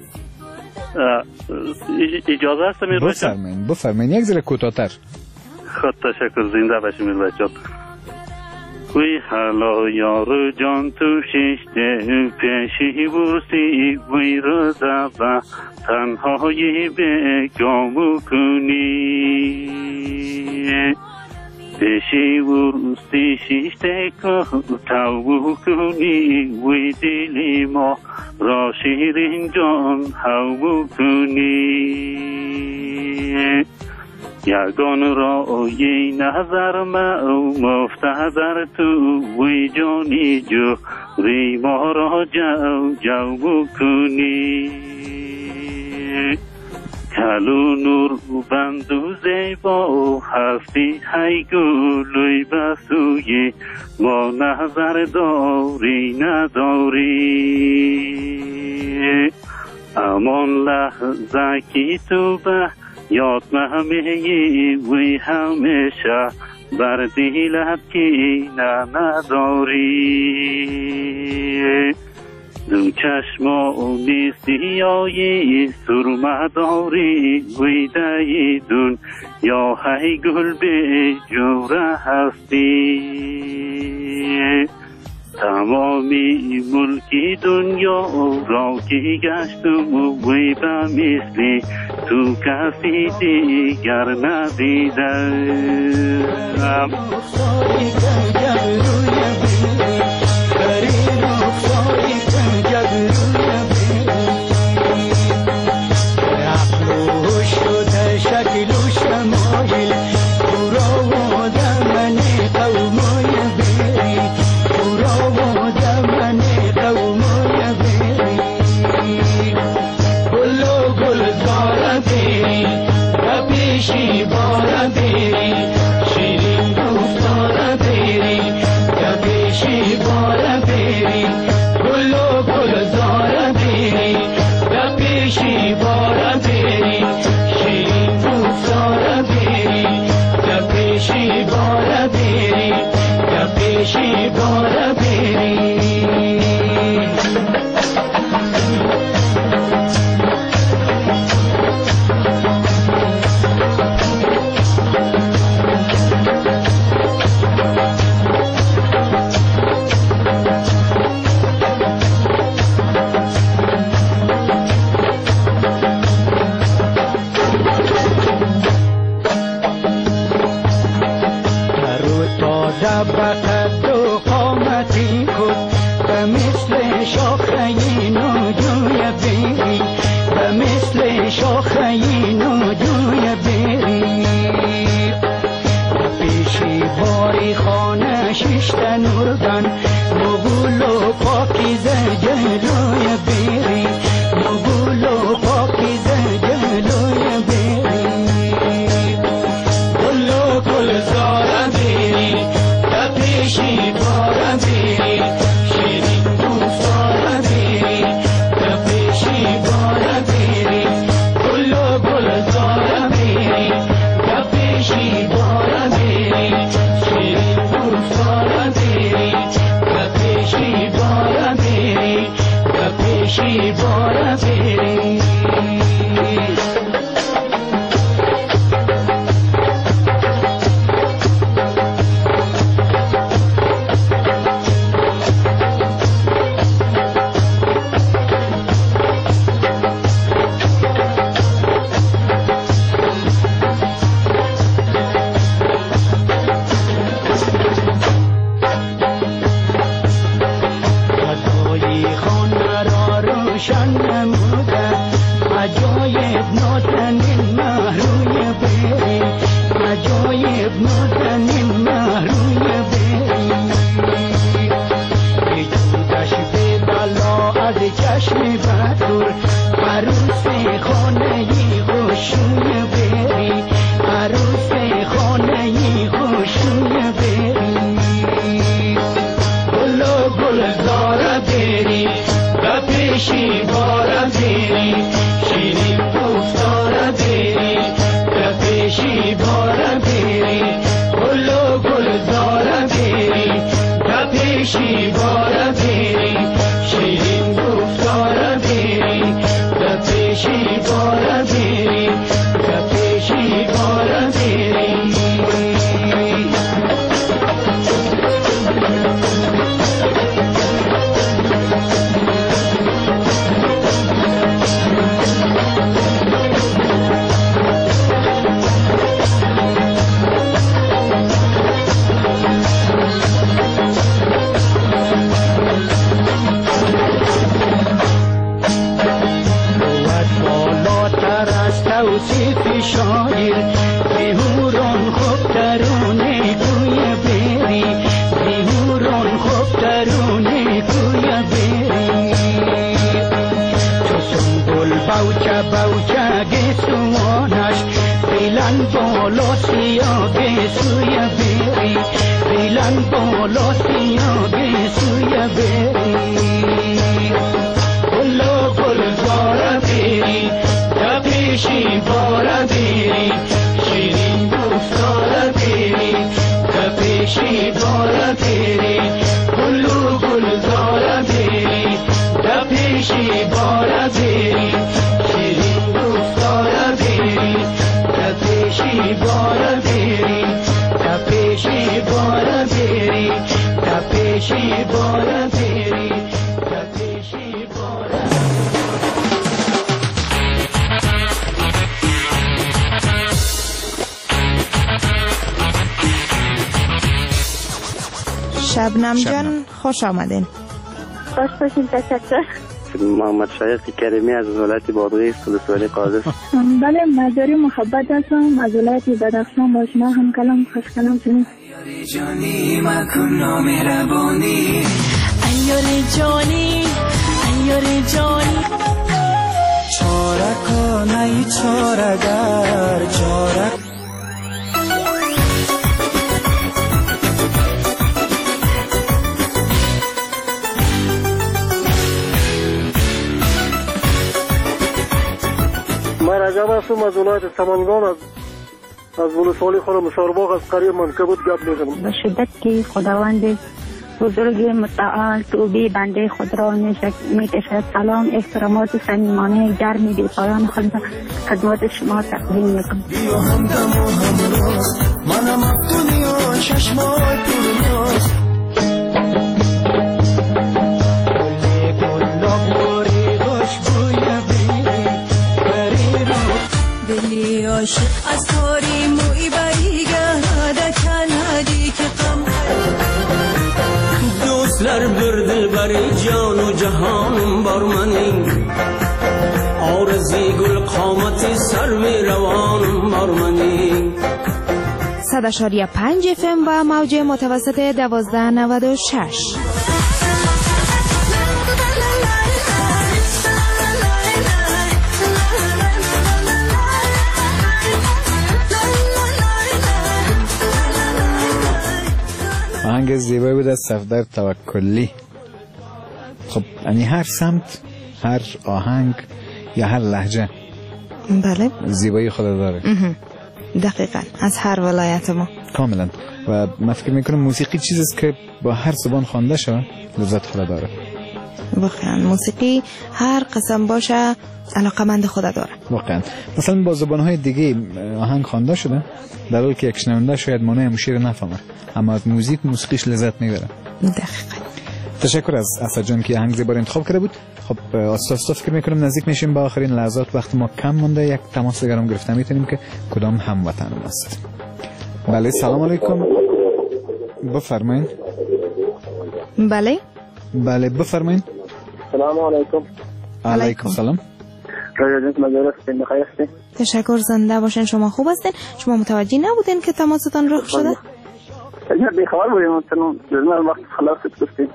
اجازه است میرویس جان؟ بفرمایید یک ذره کوتاه‌تر. خود تشکر. زنده باشی میرویس جان. وی حالا یارو جان تو شیشته پیشی بورسی وی رو زبا تنهایی به گامو کنی پیشی بورسی شیشته تاو کنی وی دلی ما را شیرین جان هاو کنی یگان رای نظر ما مفته در تو وی جانی جو ری ما را جو بکنی کلو نور بندو زیبا هستی های گلوی بسوی ما نظر داری نداری امان لحظه کی تو به یاد مهمی وی همیشه بر دیلت کی نداری دو چشمانی سیایی سرمه داری وی دیدون یا هی گل به جوره هستی تمامی ملکی دنیا را که گشتم وی به مثلی تو کسی دیگر ندیدم نازنین محروی بری عجایب نازنین محروی بری بجودش به بلا از چشم بدر عروس خانه خوشوی بری عروس خانه خوشوی بری گل گلزار بری و پیشی بار بری شیرین گفتار بری و پیشی بار بری گل گلزار بری و پیشی بار بری شیرین گفتار بری و پیشی بار بری و پیشی بار بری توصیف شاعر بیهوران خوب درونه کوی بری بیهوران خوب درونه کوی بری تو سنبول باوچه باوچه گسوانش بیلن بالا سیاه سوی بری بیلن بالا سیاه سوی بری گلو گلزار بری پیشی بار بری شیرین گفتار بری و پیشی بار بری گلو گلزار بری و پیشی بار بری شیرین گفتار بری و پیشی بار بری و پیشی بار بری و پیشی بار بری و پیشی بار شبنم جان خوش آمدین. خوش باشین. تشکر. محمد شایق کریمی از ولایت بادغیس ولسوالی قادس. بله مزاری محبت هستم از ولایت بدخشان. با شما هم کلام خوش کلام شدیم. جانی مکن نامهربانی ایاری جانی ایاری جانی چارکانه چارگر چارک من رجب هستم از ولایت سمنگان از ولسوالی خود مشارباغ از قریب منکبوت گپ میزنم. به شدت که خداوند بزرگ متعال توبه بنده خود را میکشد. سلام احترامات صمیمانه گرم بی پایان خود خدمت شما تقدیم میکنم. بیا همدم و همراز منم از دنیا چشمای پرناز دلی عاشق از تاری موی بریگه کندی که غم دوستلر bir dilber جان و جهان بر منی آرزی گل قامت سرو روان بر منی 100.5 FM و موج متوسط 1296. آهنگ زیبایی بود از صفدر توکلی. خب یعنی هر سمت، هر آهنگ یا هر لهجه بله زیبایی خود داره. دقیقاً از هر ولایت ما کاملا. و من فکر میکنم موسیقی چیزی است که با هر زبان خوانده شه لذت خود داره. واقعا موسیقی هر قسم باشه علاقمند خود داره. واقعا مثلا با زبانهای دیگه آهنگ خوانده شده در حالی که یک شنونده شاید معنی همشیر نفهمه، اما از موسیقیش لذت میبره. دقیقاً. تشکر از اسد جان که آهنگ زیبا انتخاب کرده بود. خب آستا فکر میکنم نزدیک میشیم به آخرین لحظات. وقت ما کم مونده، یک تماس دیگرم گرفته میتونیم که کدام هموطن است. بله سلام علیکم. بفرمایید. بله بفرمایید. سلام علیکم. علیکم سلام. تشکر، زنده باشین. شما خوب هستین؟ شما متوجه نبودین که تماستان رخ شده؟ بیخبر بودیم مثلا وقت خلاص گفتیم.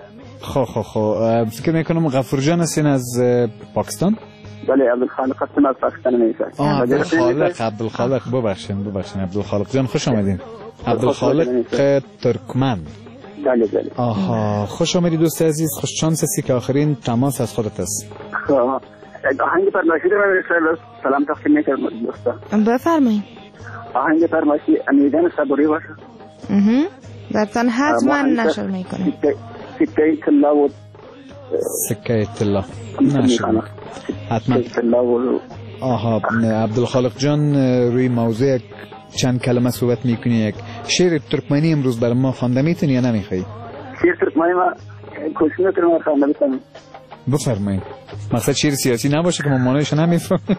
خب فکر میکنم غفور جان هستین از پاکستان؟ بله، عبدالخالق هستم از پاکستان میشم. عبدالخالق ببخشین عبدالخالق جان خوش آمدین. عبدالخالق ترکمن. بله. آها، خوش آمدید دوست عزیز. خوش شانس هستی که آخرین تماس از خودت است. آهنگ فرمایشی رو سلام تقدیم میکنم دوستا. بفرمایید. آهنگ فرمایشی امیدن صبوری باشه. برتان حتما نشر میکنم. سکه طلا و سکه طلا نشر حتما. آها، عبدالخالق جان روی موضوع چند کلمه صحبت میکنی. یک شعر ترکمنی امروز برای ما خوانده میتونی یا نمیخوای؟ شعر ترکمنی ما کوشش میکنم خوانده بتونم. بفرمایید. مقصد شعر سیاسی نباشه که ما معنیش نمیفهمیم.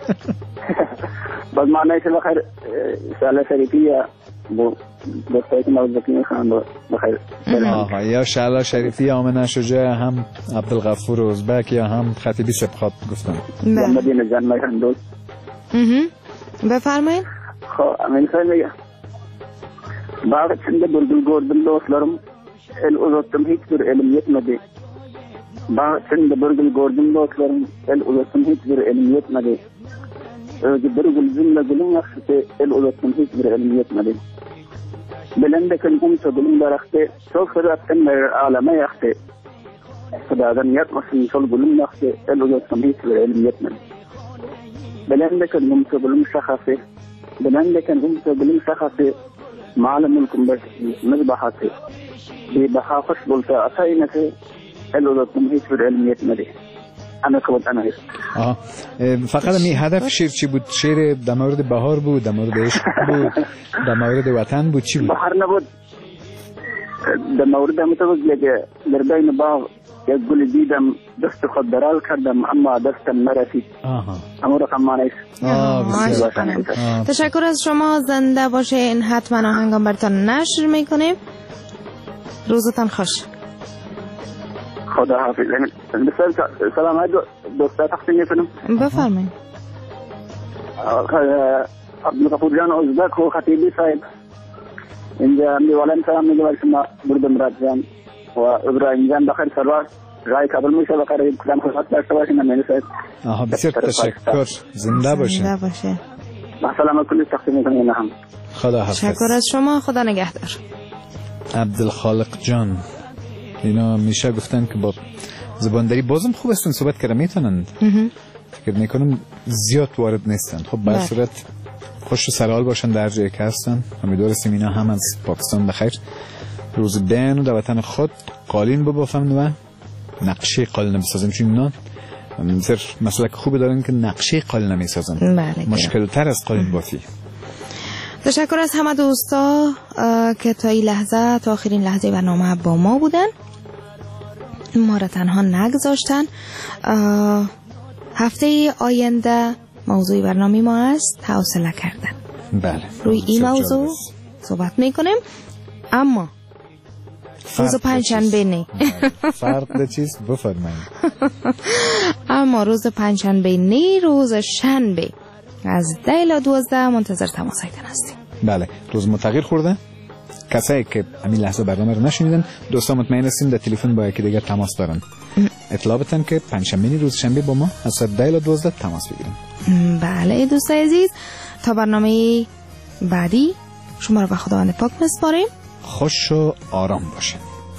باز معنیش بخیر شعله شریفی یا دوستایی که موضوعی میخوان بخیر. آها، یا شعله شریفی یا آمنه شجاع، هم عبدالغفور ازبک یا هم خطیبی سبخات گفتم. مدینه جان میخوان دوست. بفرمایید. خب امین خیلی میگه باقی چنده بلگل گردم دوستlarım el uzattım hiçbir elim yetmedi. Bağı çende bölgül gördüm dostlarım el uzattım hiçbir elim yetmedi. Özü bir gülzümle gülüm yakşısı el uzattım hiçbir elim yetmedi. Bilendeken umsa gülüm daraktı çok fırattın verir aleme yaktı. Sıdadan yatmasın sol gülüm yaktı el uzattım hiçbir elim yetmedi. Bilendeken umsa gülüm şakası bilendeken umsa gülüm şakası معلمكم بس مذبحتي ببحافظ بولتا أصينتي الوضعكم هيك في العلمية مدي أنا كود أنا هيك. فقط می هدف شعر چی بود؟ شعر در مورد بهار بود، در مورد عشق بود، در مورد وطن بود، چی بود؟ بهار نبود، در مورد متوجه که در بین باغ یک گل دیدم دست خود درال کردم اما دستم نرسید. اما رقم مانیست. تشکر از شما، زنده باشین. حتما آهنگام براتون نشر میکنیم. روزتان خوش. خدا حافظ. سلام دوستا تقسیم میکنم. بفرمایید. عبدالغفور جان ازبک و خطیبی صاحب اینجا میوالن سلام میگه برای شما برد مراد جان و ابراهیم جان بخیر سروار رای قبل میشه بخیر کدام خدمت داشته باشین من سعید. بسیار تشکر، زنده باشین. زنده باشین. با سلام کلی تقسیم میکنیم هم. خدا حافظ. تشکر از شما، خدا نگهدار. عبدالخالق جان اینا میشه گفتن که با زبانداری بازم خوب هستن، صحبت کردن میتونند. فکر میکنم زیاد وارد نیستن. خب به صورت خوش و سرحال باشن در جایی که هستن. امیدوارستیم اینا هم از پاکستان بخیر روز بین و در وطن خود قالین ببافن و نقشه قالین بسازن، چون اینا مسلک خوبی دارن که نقشه قالین میسازن. مشکل تر از قالین بافی. تشکر از همه دوستا که تا این لحظه، تا آخرین لحظه برنامه با ما بودن، ما را تنها نگذاشتن. هفته آینده موضوع برنامه ما است حوصله کردن. بله، روی این موضوع صحبت میکنیم، اما روز پنجشنبه نه. فرق چیز بفرمایید. اما روز پنجشنبه نه، روز شنبه از 10 الی 12 منتظر تماسایتان هستیم. بله، روز تغییر خورده. کسایی که همین لحظه برنامه رو نشنیدن، دوستان مطمئن هستیم در تلفن با یکی دیگر تماس دارن. اطلاع بدن که پنجشنبه روز شنبه با ما از 10 الی 12 تماس بگیرن. بله دوستای عزیز، تا برنامه بعدی شما رو به خداوند پاک میسپاریم. خوش و آرام باشین.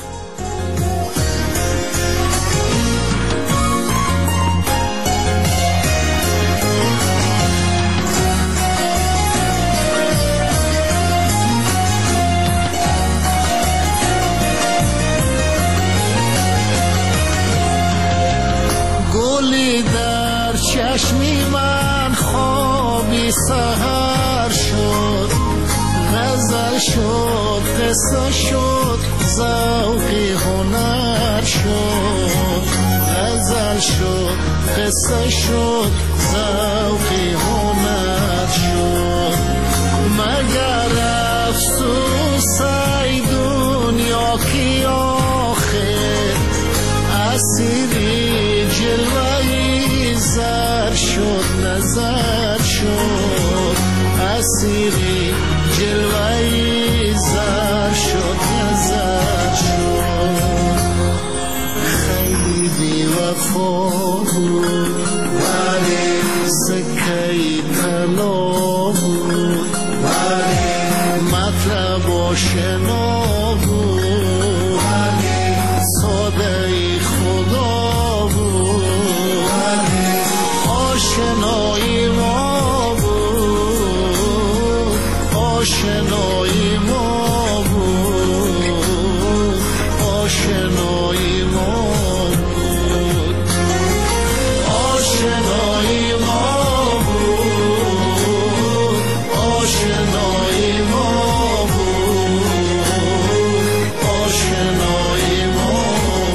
گلی در چشمی من خوابی سحر شد، غزل شد، قصه شد، ذوقی هنر شد. غزل شد، قصه شد، ذوقی هنر شد. مگر افسوس ای دنیا کی آخر اسیری جلوه‌ای زر شد. نظر شد اسیری جلوهی زر شد نظر شد خیلی بی وفا بود ولی سکهی طلا بود ولی مطلب آشنا بود ولی ساده خدا بود ولی آشنایی ما بود آشنایی ما بود آشنایی ما بود آشنایی ما بود آشنایی ما بود آشنایی ما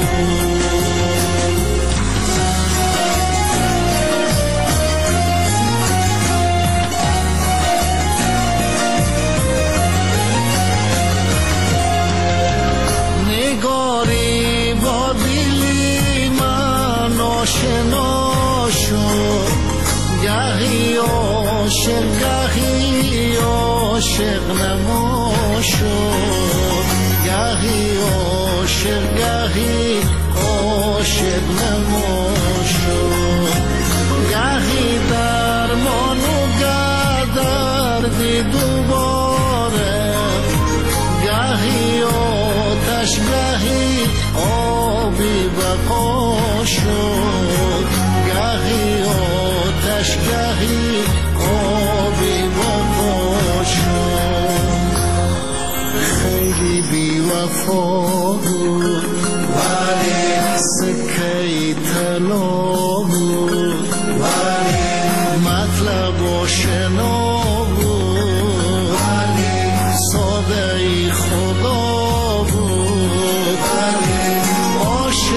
نگاری با دلی من آشنا شد گهی عاشق گهی عاشق نما شد گهی عاشق گهی عاشق نما شد گهی درمان و دردی دوباره گهی آتش گهی آبی بقا شد گهی آتش گهی آبی بقا شد خیلی بی وفا بود ولی سکهی طلا بود ولی مطلب آشنا بود ولی ساده خدا بود ولی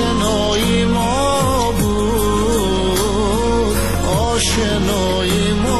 آشنایی ما بود آشنایی ما